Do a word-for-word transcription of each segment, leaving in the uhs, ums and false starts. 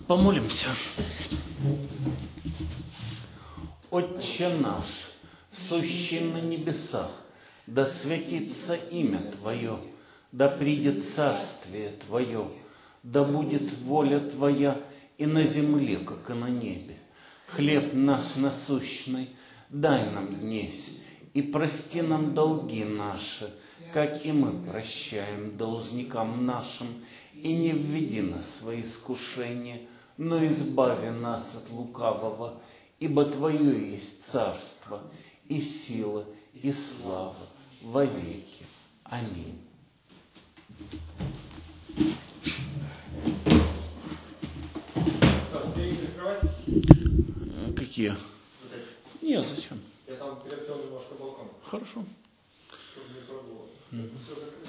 Помолимся. Отче наш, сущий на небесах, да святится имя Твое, да придет царствие Твое, да будет воля Твоя и на земле, как и на небе. Хлеб наш насущный дай нам днесь, и прости нам долги наши, как и мы прощаем должникам нашим, и не введи нас во искушение, но избави нас от лукавого, ибо Твое есть царство, и сила, и слава во веки. Аминь. Какие? Нет, зачем? Я там перекрыл немножко балкон. Хорошо. Чтобы не пробовало. Mm. Все закрыто.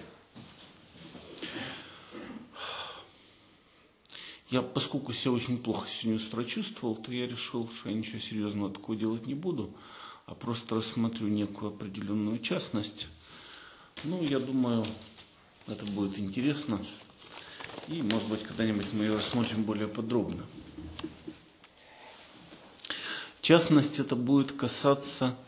Я, поскольку себя очень плохо сегодня с утра чувствовал, то я решил, что я ничего серьезного такого делать не буду, а просто рассмотрю некую определенную частность. Ну, я думаю, это будет интересно. И, может быть, когда-нибудь мы ее рассмотрим более подробно. Частность это будет касаться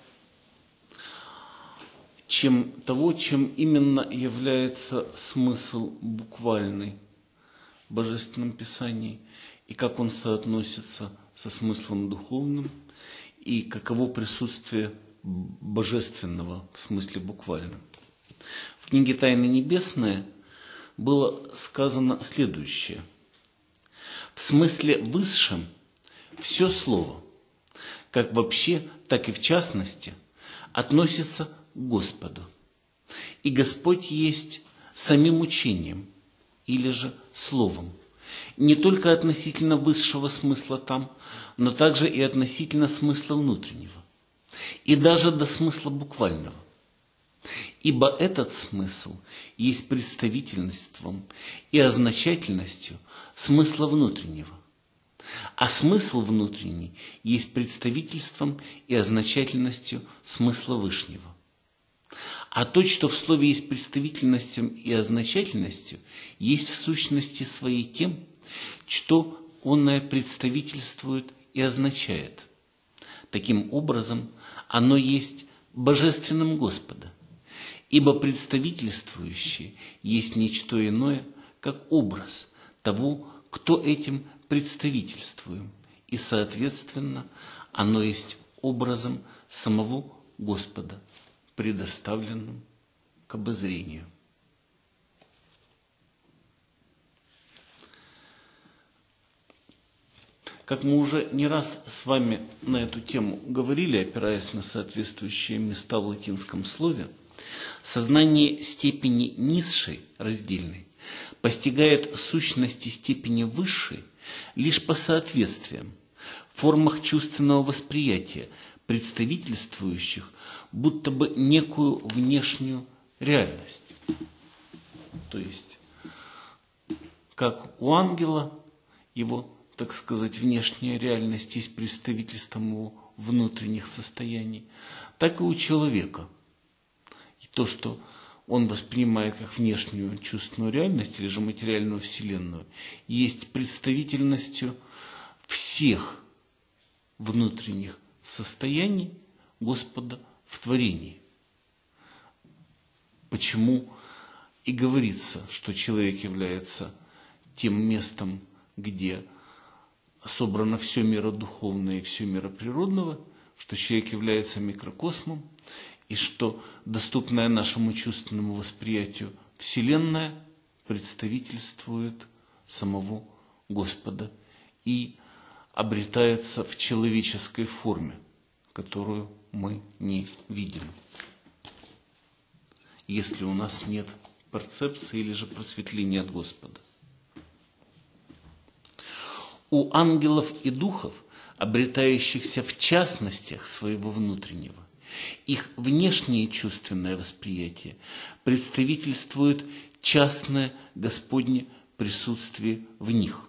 чем, того, чем именно является смысл буквальный в Божественном Писании, и как он соотносится со смыслом духовным, и каково присутствие божественного в смысле буквальном. В книге «Тайны небесные» было сказано следующее. В смысле высшем все слово, как вообще, так и в частности, относится к Господу. И Господь есть самим учением, или же словом, не только относительно высшего смысла там, но также и относительно смысла внутреннего, и даже до смысла буквального. Ибо этот смысл есть представительством и означательностью смысла внутреннего, а смысл внутренний есть представительством и означательностью смысла вышнего. А то, что в слове есть представительностью и означательностью, есть в сущности своей тем, что оно представительствует и означает. Таким образом, оно есть божественным Господа, ибо представительствующее есть ничто иное, как образ того, кто этим представительствуем, и, соответственно, оно есть образом самого Господа, предоставленным к обозрению. Как мы уже не раз с вами на эту тему говорили, опираясь на соответствующие места в латинском слове, сознание степени низшей, раздельной, постигает сущности степени высшей лишь по соответствиям, формах чувственного восприятия, представительствующих будто бы некую внешнюю реальность. То есть, как у ангела его, так сказать, внешняя реальность есть представительством его внутренних состояний, так и у человека. И то, что он воспринимает как внешнюю чувственную реальность или же материальную вселенную, есть представительностью всех внутренних состояний Господа в творении. Почему и говорится, что человек является тем местом, где собрано все миродуховное и все мироприродного, что человек является микрокосмом, и что доступная нашему чувственному восприятию Вселенная представительствует самого Господа и обретается в человеческой форме, которую мы не видим, если у нас нет перцепции или же просветления от Господа. У ангелов и духов, обретающихся в частностях своего внутреннего, их внешнее чувственное восприятие представительствует частное Господне присутствие в них.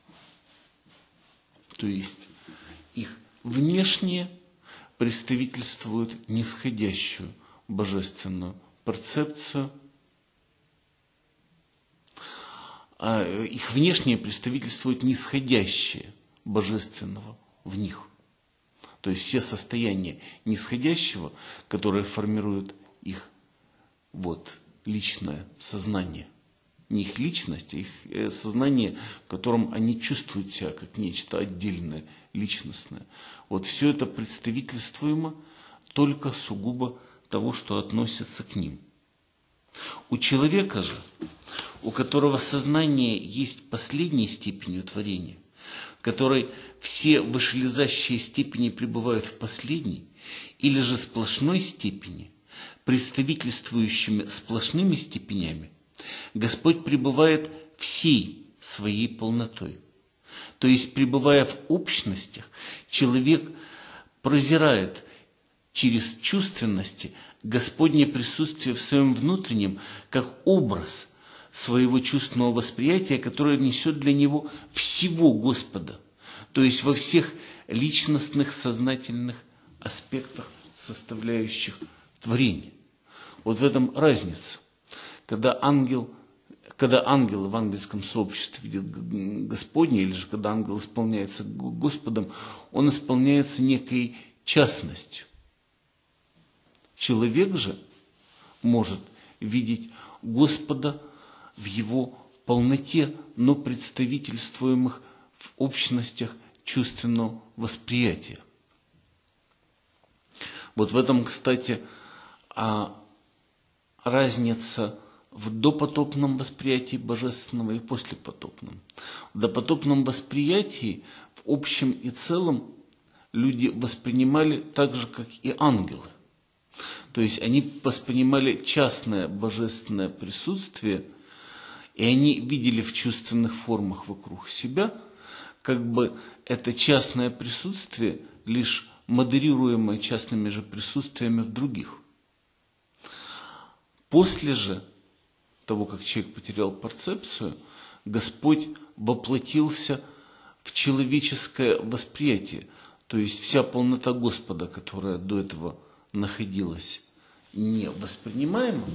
То есть их внешнее представительствует нисходящую божественную перцепцию, а их внешнее представительствует нисходящее божественного в них. То есть все состояния нисходящего, которые формируют их вот, личное сознание. Не их личность, а их сознание, в котором они чувствуют себя как нечто отдельное, личностное. Вот все это представительствуемо только сугубо того, что относится к ним. У человека же, у которого сознание есть последней степенью творения, в которой все вышелезающие степени пребывают в последней, или же сплошной степени, представительствующими сплошными степенями, Господь пребывает всей своей полнотой. То есть, пребывая в общностях, человек прозирает через чувственности Господне присутствие в своем внутреннем, как образ своего чувственного восприятия, которое несет для него всего Господа, то есть во всех личностных, сознательных аспектах, составляющих творение. Вот в этом разница. Когда ангел, когда ангел в ангельском сообществе видит Господня, или же когда ангел исполняется Господом, он исполняется некой частностью. Человек же может видеть Господа в его полноте, но представительствуемых в общностях чувственного восприятия. Вот в этом, кстати, а разница в допотопном восприятии божественного и послепотопном. В допотопном восприятии в общем и целом люди воспринимали так же, как и ангелы. То есть они воспринимали частное божественное присутствие, и они видели в чувственных формах вокруг себя, как бы это частное присутствие, лишь модерируемое частными же присутствиями в других. После же того, как человек потерял перцепцию, Господь воплотился в человеческое восприятие, то есть вся полнота Господа, которая до этого находилась невоспринимаемым,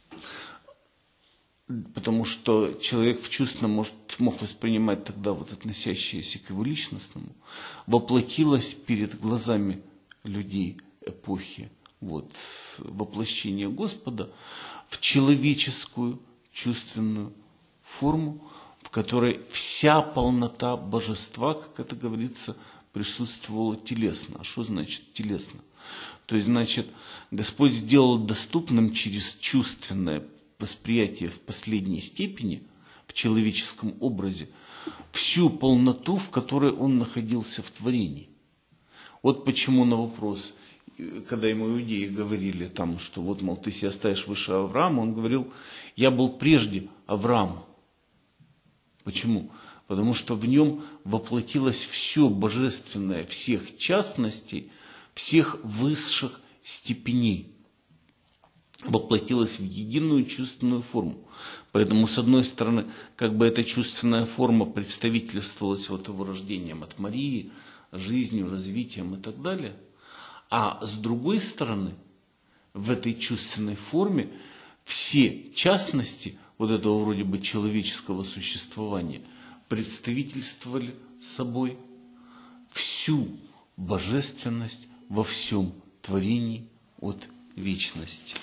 потому что человек в чувственном может, мог воспринимать тогда вот относящееся к его личностному, воплотилась перед глазами людей эпохи вот, воплощения Господа в человеческую чувственную форму, в которой вся полнота божества, как это говорится, присутствовала телесно. А что значит телесно? То есть, значит, Господь сделал доступным через чувственное восприятие в последней степени, в человеческом образе, всю полноту, в которой он находился в творении. Вот почему на вопрос, когда ему иудеи говорили, там, что вот, мол, ты себя ставишь выше Авраама, он говорил, я был прежде Авраама. Почему? Потому что в нем воплотилось все божественное, всех частностей, всех высших степеней. Воплотилось в единую чувственную форму. Поэтому, с одной стороны, как бы эта чувственная форма представительствовалась вот его рождением от Марии, жизнью, развитием и так далее. А с другой стороны, в этой чувственной форме все частности вот этого вроде бы человеческого существования представительствовали собой всю божественность во всем творении от вечности.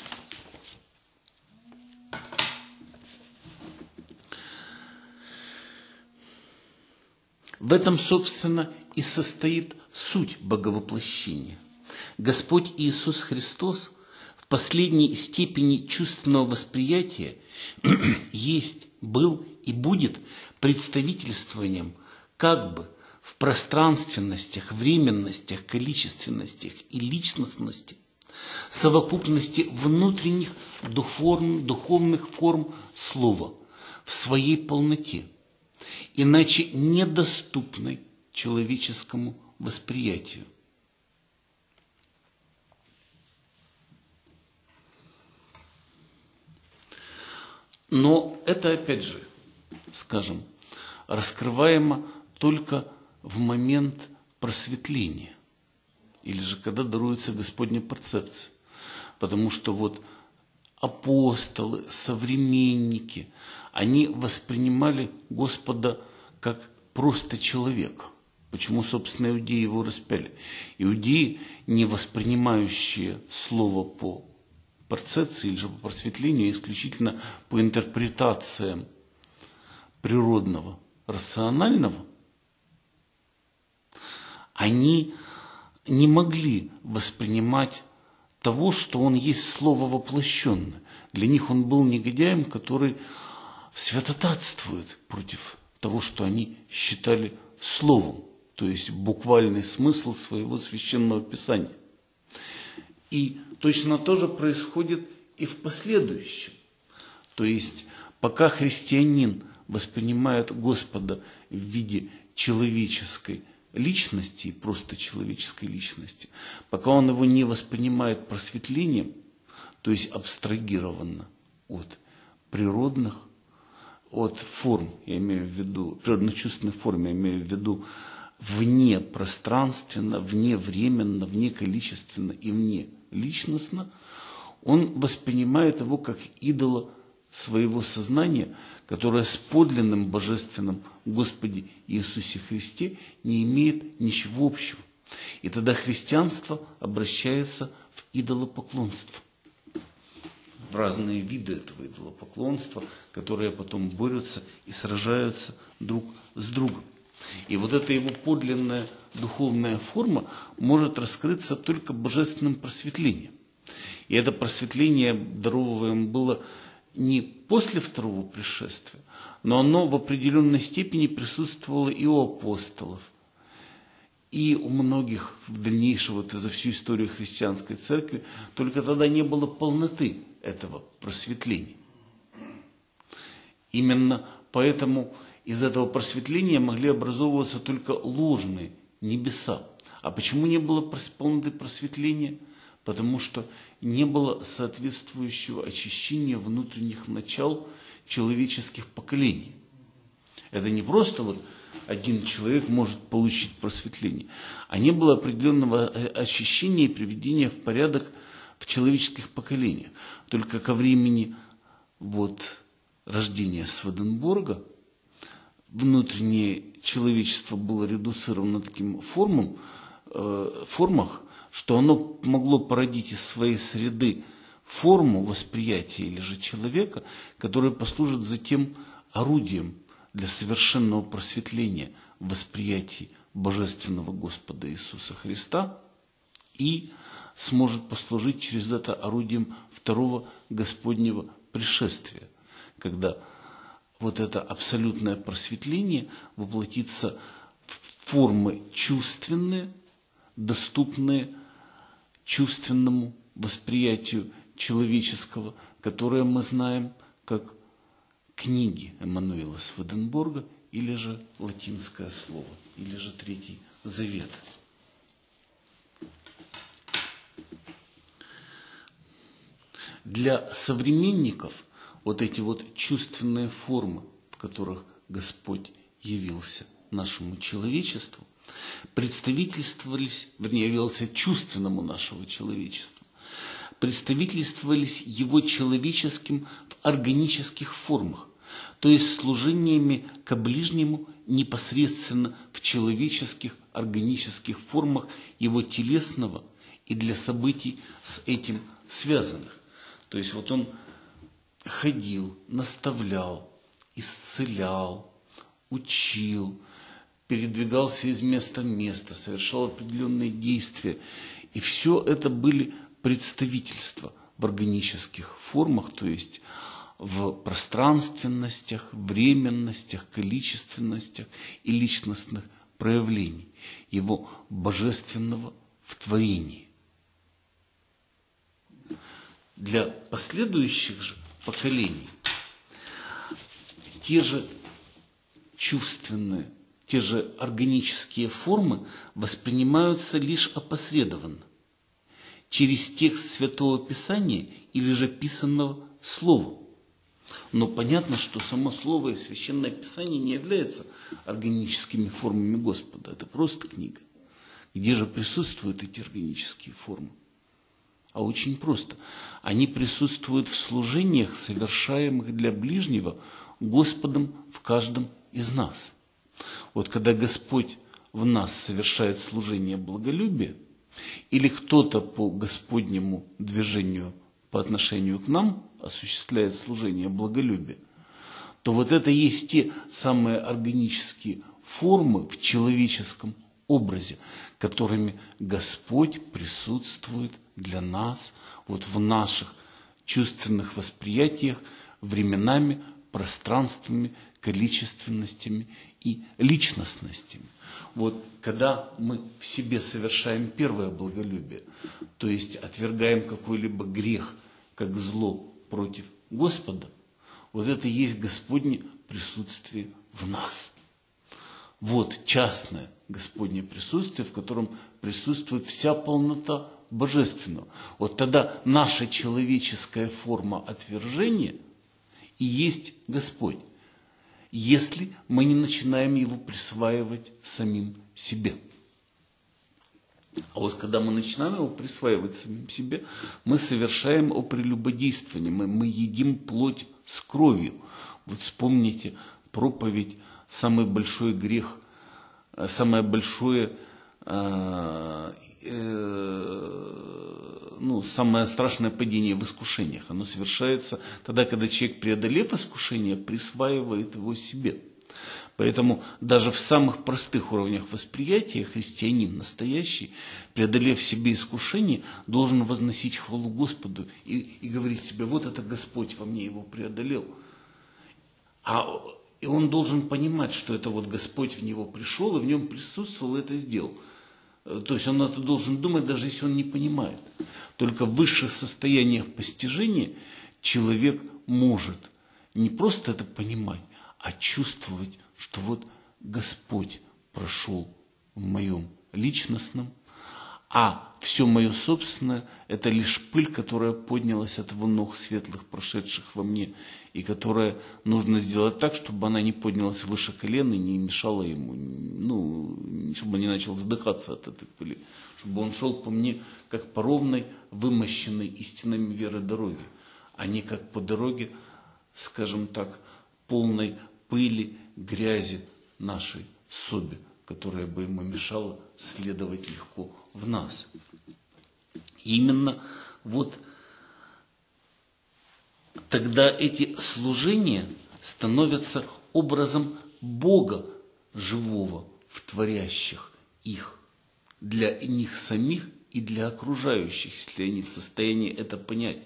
В этом, собственно, и состоит суть боговоплощения. Господь Иисус Христос в последней степени чувственного восприятия есть, был и будет представительствованием как бы в пространственностях, временностях, количественностях и личностности, совокупности внутренних духовных, духовных форм слова в своей полноте, иначе недоступной человеческому восприятию. Но это, опять же, скажем, раскрываемо только в момент просветления, или же когда даруется Господня перцепция. Потому что вот апостолы, современники, они воспринимали Господа как просто человека. Почему, собственно, иудеи его распяли? Иудеи, не воспринимающие слово по перцепции или же по просветлению, а исключительно по интерпретациям природного, рационального, они не могли воспринимать того, что он есть слово воплощенное. Для них он был негодяем, который святотатствует против того, что они считали словом, то есть буквальный смысл своего священного писания. И точно то же происходит и в последующем. То есть пока христианин воспринимает Господа в виде человеческой личности, просто человеческой личности, пока он его не воспринимает просветлением, то есть абстрагированно от природных, от форм, я имею в виду, природно-чувственной формы, я имею в виду вне пространственно, вне временно, вне количественно и вне личностно, он воспринимает его как идола своего сознания, которое с подлинным божественным Господе Иисусе Христе не имеет ничего общего. И тогда христианство обращается в идолопоклонство, в разные виды этого идолопоклонства, которые потом борются и сражаются друг с другом. И вот эта его подлинная духовная форма может раскрыться только божественным просветлением. И это просветление даровываем было не после второго пришествия, но оно в определенной степени присутствовало и у апостолов, и у многих в дальнейшем, вот за всю историю христианской церкви, только тогда не было полноты этого просветления. Именно поэтому из этого просветления могли образовываться только ложные небеса. А почему не было полноты просветления? Потому что не было соответствующего очищения внутренних начал человеческих поколений. Это не просто вот один человек может получить просветление, а не было определенного очищения и приведения в порядок в человеческих поколениях. Только ко времени вот, рождения Сведенборга внутреннее человечество было редуцировано таким формам, э, формах, что оно могло породить из своей среды форму восприятия или же человека, которая послужит затем орудием для совершенного просветления в восприятии божественного Господа Иисуса Христа и сможет послужить через это орудием второго Господнего пришествия, когда вот это абсолютное просветление воплотится в формы чувственные, доступные чувственному восприятию человеческого, которое мы знаем как книги Эммануила Сведенборга, или же латинское слово, или же Третий Завет. Для современников вот эти вот чувственные формы, в которых Господь явился нашему человечеству, представительствовались, вернее, явился чувственному нашего человечества, представительствовались его человеческим в органических формах, то есть служениями ко ближнему непосредственно в человеческих органических формах его телесного и для событий с этим связанных. То есть вот он ходил, наставлял, исцелял, учил, передвигался из места в место, совершал определенные действия. И все это были представительства в органических формах, то есть в пространственностях, временностях, количественностях и личностных проявлений его божественного в творении. Для последующих же поколений те же чувственные, те же органические формы воспринимаются лишь опосредованно, через текст Святого Писания или же писанного слова. Но понятно, что само Слово и Священное Писание не являются органическими формами Господа. Это просто книга. Где же присутствуют эти органические формы? а очень просто. Они присутствуют в служениях, совершаемых для ближнего Господом в каждом из нас. Вот когда Господь в нас совершает служение благолюбия, или кто-то по Господнему движению по отношению к нам осуществляет служение благолюбия, то вот это есть те самые органические формы в человеческом образе, которыми Господь присутствует для нас вот в наших чувственных восприятиях временами, пространствами, количественностями и личностностями. Вот когда мы в себе совершаем первое благолюбие, то есть отвергаем какой-либо грех как зло против Господа, вот это и есть Господне присутствие в нас. Вот частное Господне присутствие, в котором присутствует вся полнота Божественного. Вот тогда наша человеческая форма отвержения и есть Господь, если мы не начинаем его присваивать самим себе. А вот когда мы начинаем его присваивать самим себе, мы совершаем о прелюбодействовании, мы, мы едим плоть с кровью. Вот вспомните проповедь «Самый большой грех», самое большое, э, э, ну, самое страшное падение в искушениях. Оно совершается тогда, когда человек, преодолев искушение, присваивает его себе. Поэтому даже в самых простых уровнях восприятия христианин настоящий, преодолев в себе искушение, должен возносить хвалу Господу и, и говорить себе: вот это Господь во мне его преодолел. А, и он должен понимать, что это вот Господь в него пришел, и в нем присутствовал, и это сделал. То есть он это должен думать, даже если он не понимает. Только в высших состояниях постижения человек может не просто это понимать, а чувствовать, что вот Господь прошел в моем личностном, а все мое собственное – это лишь пыль, которая поднялась от его ног светлых, прошедших во мне, и которая нужно сделать так, чтобы она не поднялась выше колена и не мешала ему, ну, чтобы он не начал задыхаться от этой пыли, чтобы он шел по мне, как по ровной, вымощенной истинами веры дороге, а не как по дороге, скажем так, полной пыли, грязи нашей соби, которая бы ему мешала следовать легко в нас. И именно вот тогда эти служения становятся образом Бога живого в творящих их, для них самих и для окружающих, если они в состоянии это понять.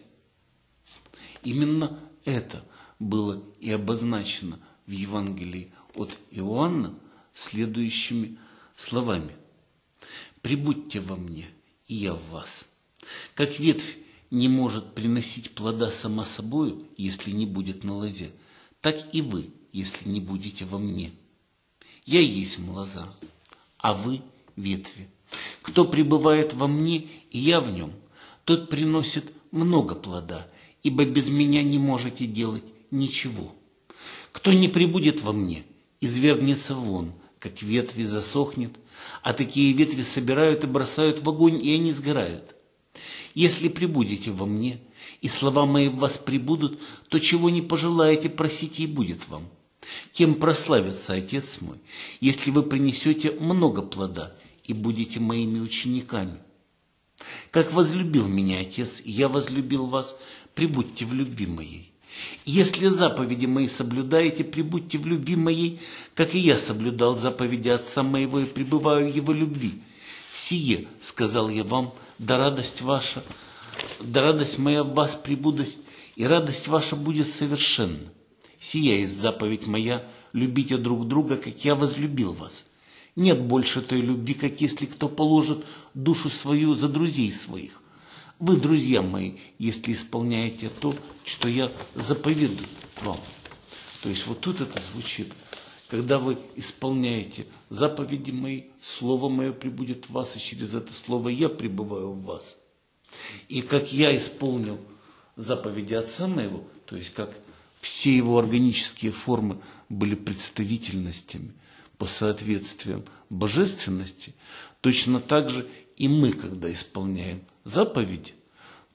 Именно это было и обозначено в Евангелии от Иоанна следующими словами: «Прибудьте во мне, и я в вас. Как ветвь не может приносить плода сама собою, если не будет на лозе, так и вы, если не будете во мне. Я есть лоза, а вы ветви. Кто пребывает во мне, и я в нем, тот приносит много плода, ибо без меня не можете делать ничего. Кто не пребудет во мне, извергнется вон, как ветви засохнет, а такие ветви собирают и бросают в огонь, и они сгорают. Если пребудете во мне, и слова мои в вас пребудут, то чего не пожелаете, просите, и будет вам. Тем прославится Отец мой, если вы принесете много плода и будете моими учениками. Как возлюбил меня Отец, и я возлюбил вас, пребудьте в любви моей. Если заповеди мои соблюдаете, пребудьте в любви моей, как и я соблюдал заповеди Отца моего и пребываю в его любви. Сие, сказал я вам, да радость ваша, да радость моя в вас пребудет, и радость ваша будет совершенна. Сия есть заповедь моя, любите друг друга, как я возлюбил вас. Нет больше той любви, как если кто положит душу свою за друзей своих. Вы, друзья мои, если исполняете то, что я заповедую вам». То есть вот тут это звучит. Когда вы исполняете заповеди мои, слово мое пребудет в вас, и через это слово я пребываю в вас. И как я исполнил заповеди Отца моего, то есть как все его органические формы были представительностями по соответствиям божественности, точно так же и мы, когда исполняем заповеди,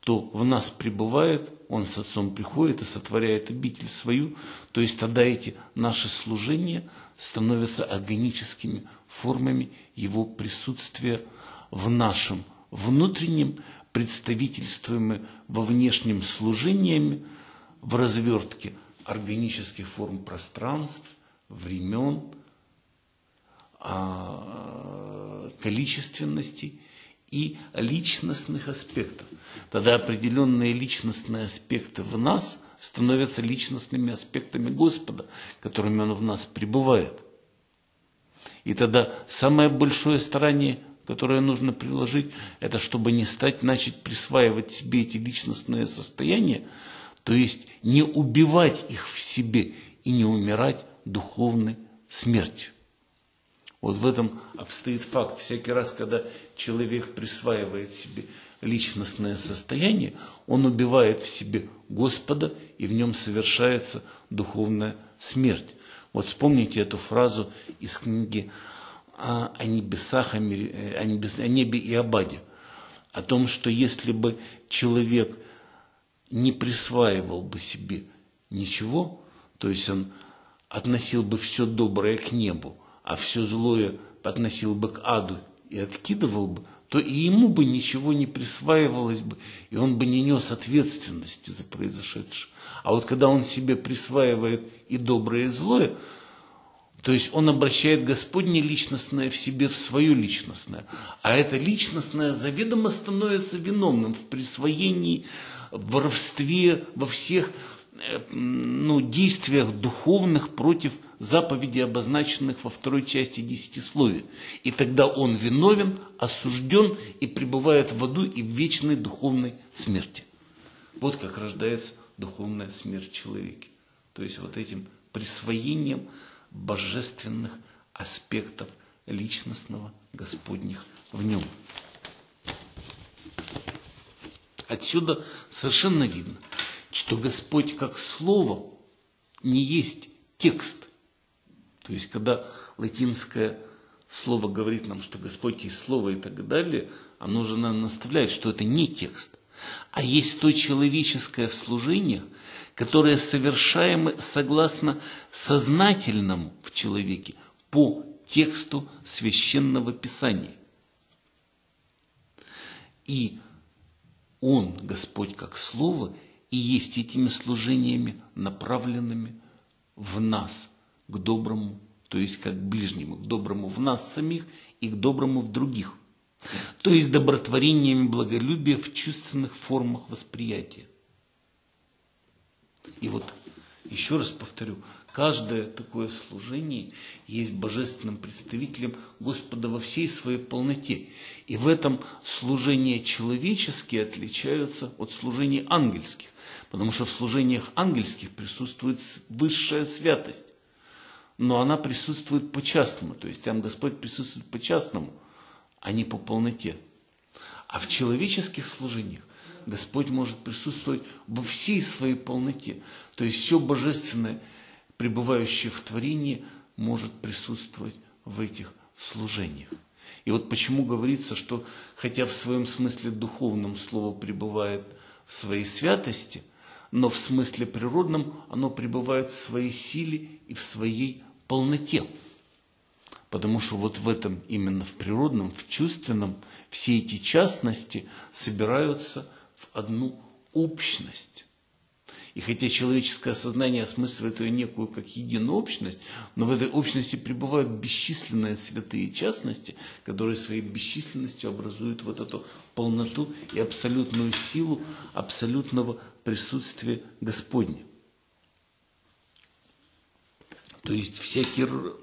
что в нас пребывает, Он с Отцом приходит и сотворяет обитель свою, то есть тогда эти наши служения становятся органическими формами Его присутствия в нашем внутреннем, представительствуемым во внешнем служениями, в развертке органических форм пространств, времен, количественностей и личностных аспектов. Тогда определенные личностные аспекты в нас становятся личностными аспектами Господа, которыми Он в нас пребывает. И тогда самое большое старание, которое нужно приложить, это чтобы не стать, начать присваивать себе эти личностные состояния, то есть не убивать их в себе и не умирать духовной смертью. Вот в этом обстоит факт. Всякий раз, когда человек присваивает себе личностное состояние, он убивает в себе Господа, и в нем совершается духовная смерть. Вот вспомните эту фразу из книги о, о небесах, о, мире, о, небес, о небе и об аде. О том, что если бы человек не присваивал бы себе ничего, то есть он относил бы все доброе к небу, а все злое относил бы к аду и откидывал бы, то и ему бы ничего не присваивалось бы, и он бы не нес ответственности за произошедшее. А вот когда он себе присваивает и доброе, и злое, то есть он обращает Господне личностное в себе в свое личностное. А это личностное заведомо становится виновным в присвоении, в воровстве, во всех ну, действиях духовных против заповедей, обозначенных во второй части десятисловия. И тогда он виновен, осужден и пребывает в аду и в вечной духовной смерти. Вот как рождается духовная смерть человека. То есть вот этим присвоением божественных аспектов личностного Господних в нем. Отсюда совершенно видно, что Господь как Слово не есть текст. То есть, когда латинское слово говорит нам, что Господь есть Слово и так далее, оно же нам наставляет, что это не текст, а есть то человеческое в служениях, которое совершаемо согласно сознательному в человеке по тексту Священного Писания. И Он, Господь как Слово, и есть этими служениями, направленными в нас, к доброму, то есть как к ближнему, к доброму в нас самих и к доброму в других. То есть добротворениями благолюбия в чувственных формах восприятия. И вот, еще раз повторю, каждое такое служение есть божественным представителем Господа во всей своей полноте. И в этом служения человеческие отличаются от служений ангельских. Потому что в служениях ангельских присутствует высшая святость. Но она присутствует по-частному. То есть там Господь присутствует по-частному, а не по полноте. А в человеческих служениях Господь может присутствовать во всей своей полноте. То есть все божественное, пребывающее в творении, может присутствовать в этих служениях. И вот почему говорится, что хотя в своем смысле духовном слово пребывает в своей святости, но в смысле природном оно пребывает в своей силе и в своей полноте. Потому что вот в этом, именно в природном, в чувственном, все эти частности собираются в одну общность. И хотя человеческое сознание осмысливает ее некую как единую общность, но в этой общности пребывают бесчисленные святые частности, которые своей бесчисленностью образуют вот эту полноту и абсолютную силу абсолютного присутствия Господня. То есть всякий...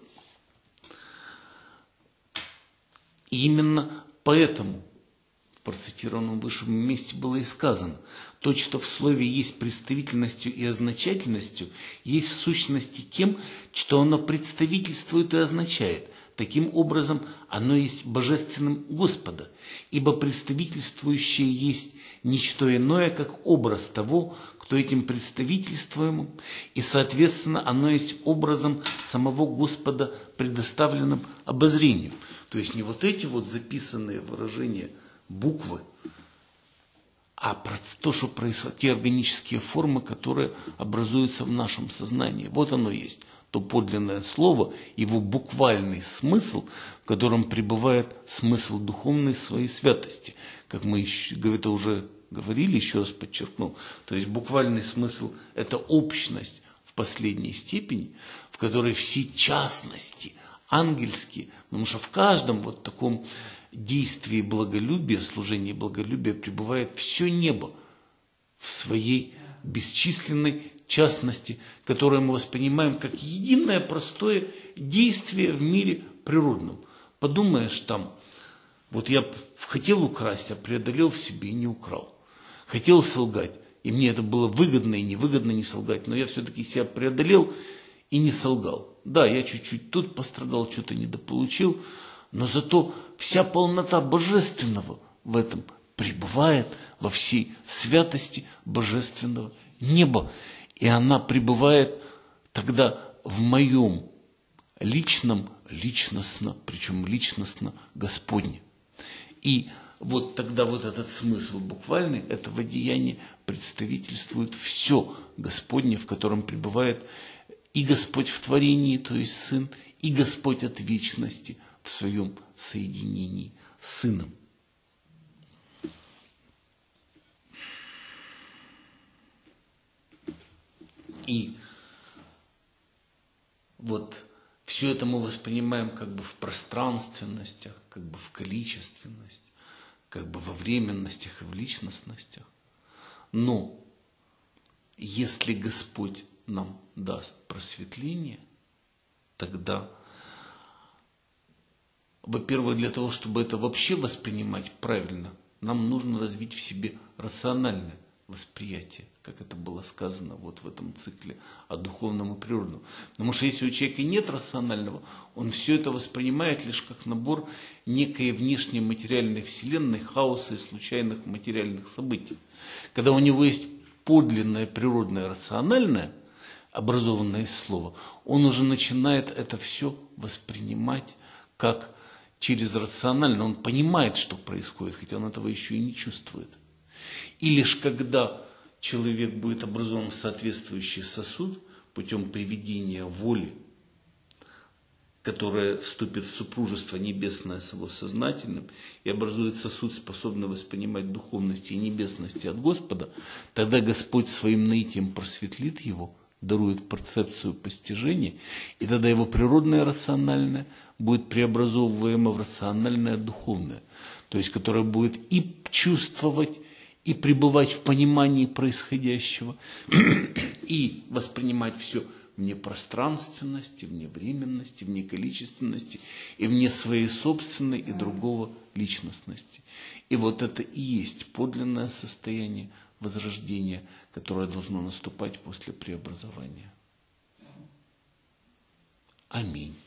И именно поэтому в процитированном выше месте было и сказано: то, что в слове есть представительностью и означательностью, есть в сущности тем, что оно представительствует и означает. Таким образом, оно есть божественным Господа, ибо представительствующее есть ничто иное, как образ того, кто этим представительствуемым, и, соответственно, оно есть образом самого Господа, предоставленным обозрению. То есть не вот эти вот записанные выражения буквы, а про то, что происходит, те органические формы, которые образуются в нашем сознании. Вот оно есть, то подлинное слово, его буквальный смысл, в котором пребывает смысл духовной своей святости. Как мы это уже говорили, еще раз подчеркнул. То есть буквальный смысл – это общность в последней степени, в которой все частности ангельские, потому что в каждом вот таком действии благолюбия, служении благолюбия пребывает все небо в своей бесчисленной частности, которую мы воспринимаем как единое простое действие в мире природном. Подумаешь там, вот я хотел украсть, а преодолел в себе и не украл. Хотел солгать, и мне это было выгодно и невыгодно не солгать, но я все-таки себя преодолел и не солгал. Да, я чуть-чуть тут пострадал, что-то недополучил, но зато вся полнота божественного в этом пребывает во всей святости божественного неба. И она пребывает тогда в моем личном, личностно, причем личностно Господне. И вот тогда вот этот смысл буквальный этого деяния представительствует все Господне, в котором пребывает и Господь в творении, то есть Сын, и Господь от вечности в своем соединении с Сыном. И вот все это мы воспринимаем как бы в пространственностях, как бы в количественности, как бы во временностях и в личностностях. Но если Господь нам даст просветление, тогда, во-первых, для того, чтобы это вообще воспринимать правильно, нам нужно развить в себе рациональное восприятие, как это было сказано вот в этом цикле о духовном и природном. Потому что если у человека нет рационального, он все это воспринимает лишь как набор некой внешней материальной вселенной, хаоса и случайных материальных событий. Когда у него есть подлинное природное рациональное, образованное из слова, он уже начинает это все воспринимать как через рационально. Он понимает, что происходит, хотя он этого еще и не чувствует. И лишь когда человек будет образован в соответствующий сосуд путем приведения воли, которая вступит в супружество небесное с его сознательным и образует сосуд, способный воспринимать духовности и небесности от Господа, тогда Господь своим наитием просветлит его, дарует перцепцию постижения, и тогда его природное рациональное будет преобразовываемо в рациональное духовное, то есть которое будет и чувствовать, и пребывать в понимании происходящего, и воспринимать все вне пространственности, вне временности, вне количественности, и вне своей собственной и другого личностности. И вот это и есть подлинное состояние возрождения, которое должно наступать после преобразования. Аминь.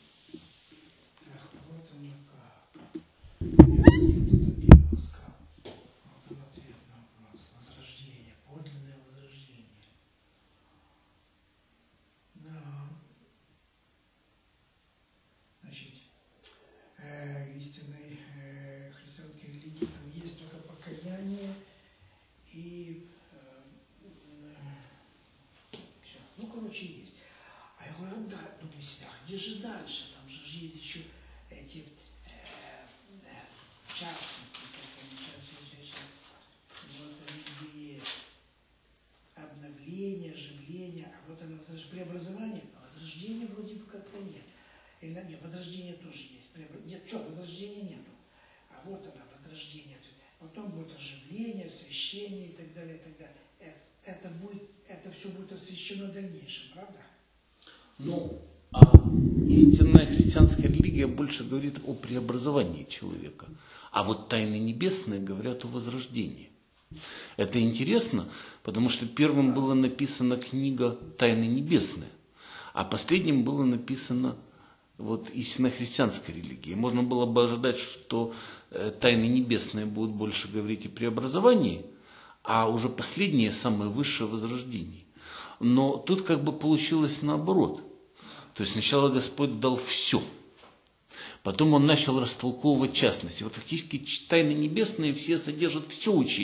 Есть. А я говорю, да, думаю себя, а где же дальше? Там же есть еще эти э, э, частности, как они сейчас, вот они есть обновление, оживление, а вот оно, преобразование, а возрождения вроде бы как-то нет. Или нет, возрождение тоже есть. Нет, все, возрождения нету. А вот оно, возрождение. Потом будет оживление, освящение и так далее, и так далее. Это, это будет, это все будет освящено в дальнейшем, правда? Ну, а истинная христианская религия больше говорит о преобразовании человека. А вот тайны небесные говорят о возрождении. Это интересно, потому что первым была написана книга «Тайны небесные», а последним было написано вот истинно христианской религии. Можно было бы ожидать, что тайны небесные будут больше говорить о преобразовании, а уже последнее, самое высшее возрождение. Но тут как бы получилось наоборот. То есть сначала Господь дал все, потом Он начал растолковывать частности. Вот фактически тайны небесные все содержат все учение.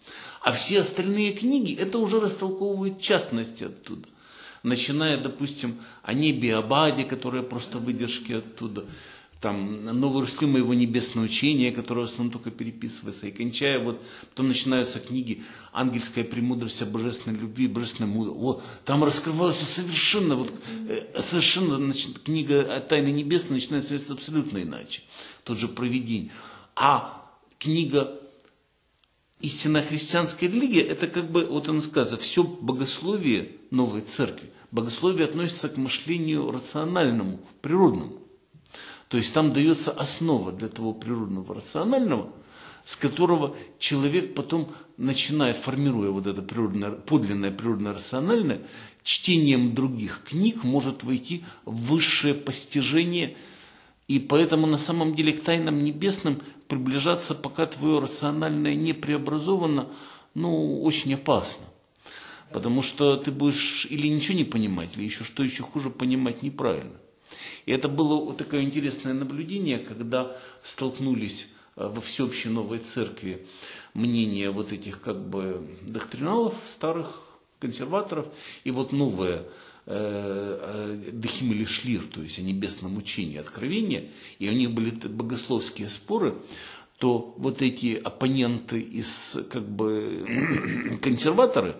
А все остальные книги, это уже растолковывают частности оттуда. Начиная, допустим, о небе и об аде, которые просто выдержки оттуда. Там Новый Иерусалим и его небесное учение, которое в основном только переписывается. И кончая, вот, потом начинаются книги «Ангельская премудрость о божественной любви», «Божественная мудрость». Вот, там раскрываются совершенно, вот, совершенно значит, книга «Тайны небесной» начинает становиться абсолютно иначе. Тот же «Провидение». А книга «Истинная христианская религия» это как бы, вот он сказал, все богословие новой церкви. Богословие относится к мышлению рациональному, природному. То есть там дается основа для того природного рационального, с которого человек потом начинает, формируя вот это природное, подлинное природное рациональное, чтением других книг может войти в высшее постижение. И поэтому на самом деле к тайнам небесным приближаться, пока твое рациональное не преобразовано, ну, очень опасно. Потому что ты будешь или ничего не понимать, или еще что еще хуже, понимать неправильно. И это было вот такое интересное наблюдение, когда столкнулись во всеобщей новой церкви мнения вот этих как бы доктриналов, старых консерваторов, и вот новое Дехим или Шлир, то есть о небесном учении, откровения, и у них были богословские споры, то вот эти оппоненты из как бы консерваторы,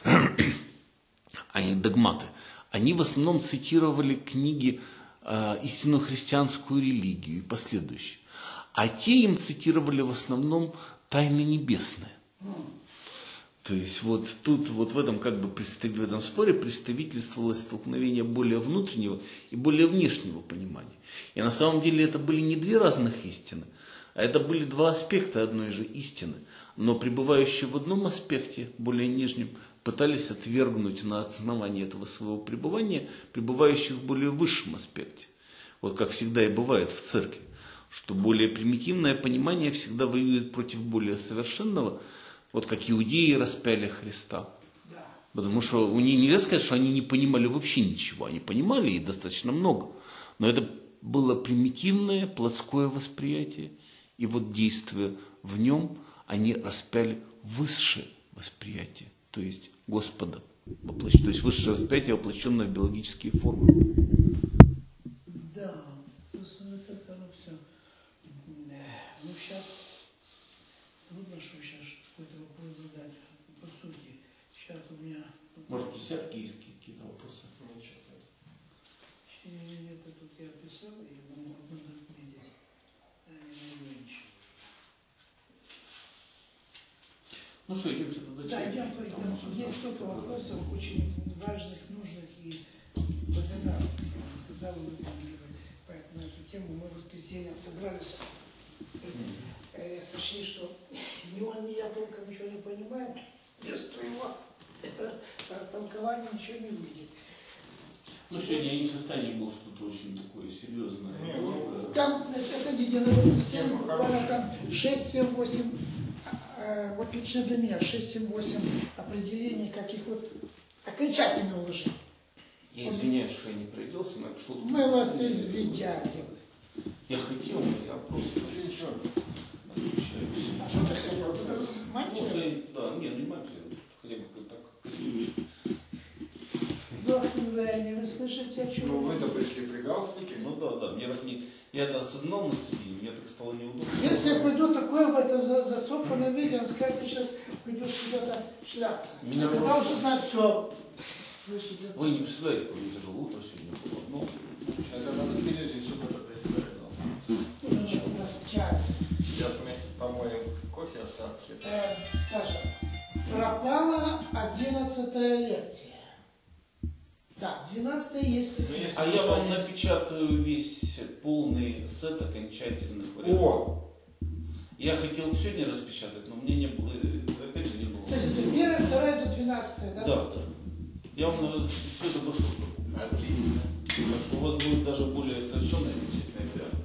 они догматы, они в основном цитировали книги э, «Истинную христианскую религию» и последующие. А те им цитировали в основном «Тайны небесные». То есть вот тут, вот в этом, как бы, в этом споре представительствовалось столкновение более внутреннего и более внешнего понимания. И на самом деле это были не две разных истины, а это были два аспекта одной же истины. Но пребывающие в одном аспекте, более нижнем, пытались отвергнуть на основании этого своего пребывания пребывающих в более высшем аспекте. Вот как всегда и бывает в церкви, что более примитивное понимание всегда воюет против более совершенного, вот как иудеи распяли Христа. Потому что у них нельзя сказать, что они не понимали вообще ничего. Они понимали и достаточно много. Но это было примитивное плотское восприятие. И вот действуя в нем, они распяли высшее восприятие. То есть Господа. Воплощ... То есть высшее восприятие, воплощенное в биологические формы. Да, это оно все. Ну сейчас трудно, что сейчас какой-то вопрос задать. По сути, сейчас у меня... Может, у тебя такие есть какие-то вопросы? Нет, честно. Это тут я писал, и я думал, надо отметить. Ну что, идемте туда. Да, идем, идем. Есть столько вопросов очень важных, нужных, и благодаря, я сказал, мы на эту тему, мы в воскресенье собрались, и сошли, что ни он, ни я толком ничего не понимаем, без твоего толкования ничего не выйдет. Ну, сегодня я не в состоянии был что-то очень такое серьезное. Там, это где-то семь, буквально там шесть, семь, восемь, вот лично для меня шесть, семь, восемь определений, каких вот окончательно уложил. Я извиняюсь, что я не приоделся, но я пришел... Мы вас изведяем. Я хотел, но я просто... Отключаюсь. А что такое процесс? Можно, да, не, не мантия, хотя бы так. Вдохновение, вы слышите, о чем? Ну, вы-то пришли при галстуке. Ну да, да, мне так не... Я это осознал на среди, мне так стало неудобно. Если я пойду такое в этом зацофанном виде, он скажет, ты сейчас придешь куда-то шляться. Меня Тогда просто... уже знать все. Вы не представляете, какое тяжелое утро сегодня было. Ну, Это надо пережить, чтобы это представить. У нас чай. Сейчас мы помоем кофе остатки. Э, Саша, пропала одиннадцатая лекция. Да, двенадцатая есть. Ну, если а вы я вам хотите- напечатаю весь полный сет окончательных вариантов. О! Я хотел сегодня распечатать, но мне не было, опять же не было. То есть это первая, вторая до двенадцатой, да? Да, да. Я вам наверное, все это брошюру. Отлично. Так что у вас будет даже более совершенный окончательный вариант.